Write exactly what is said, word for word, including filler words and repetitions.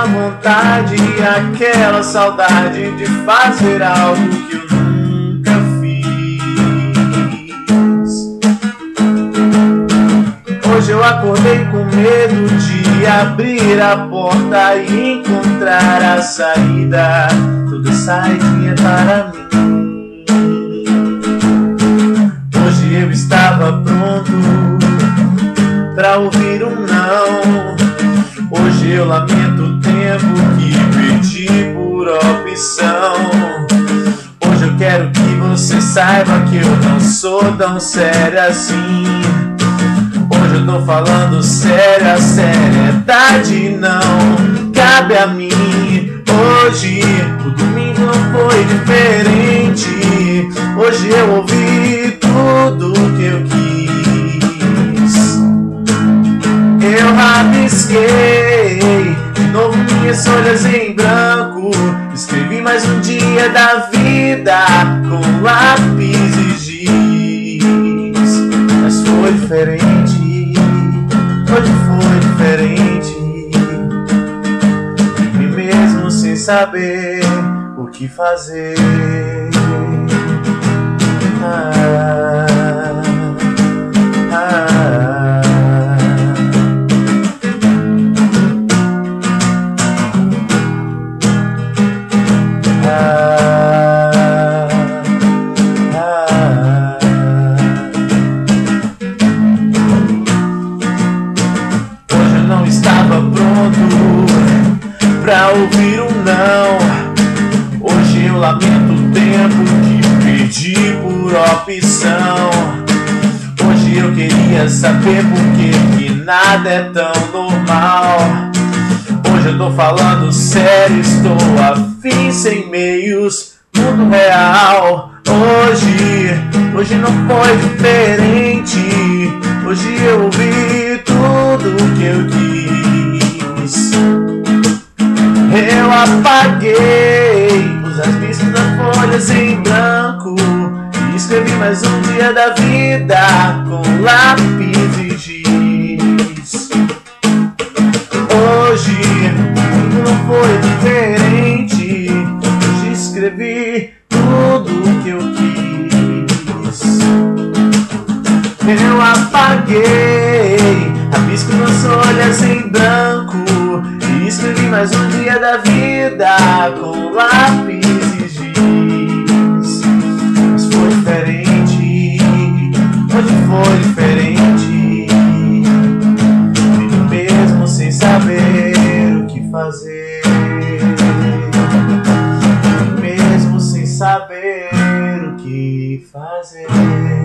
vontade, aquela saudade de fazer algo que eu nunca fiz. Hoje eu acordei com medo de abrir a porta e encontrar a saída. Toda saidinha para mim. Hoje eu estava pronto pra ouvir um não. Hoje eu lamento o tempo que perdi por opção. Hoje eu quero que você saiba que eu não sou tão sério assim. Hoje eu tô falando sério, a seriedade não cabe a mim. Hoje o domingo não foi diferente. Hoje eu ouvi tudo que eu quis. Eu rabisquei de novo minhas folhas em branco. Escrevi mais um dia da vida com lápis e giz. Mas foi diferente, hoje foi diferente. E mesmo sem saber o que fazer. Ah, ah, pra ouvir um não. Hoje eu lamento o tempo que perdi por opção. Hoje eu queria saber por que que nada é tão normal. Hoje eu tô falando sério, estou afim sem meios, mundo real. Hoje, hoje não foi diferente. Hoje eu ouvi tudo que eu quis. Eu apaguei os rabiscos das folhas em branco e escrevi mais um dia da vida com lápis e giz. Hoje não foi diferente. Hoje escrevi tudo que eu quis. Eu apaguei rabiscos nas folhas em branco e escrevi mais um dia da vida com lápis e giz. Mas foi diferente, hoje foi diferente. E mesmo sem saber o que fazer, e mesmo sem saber o que fazer.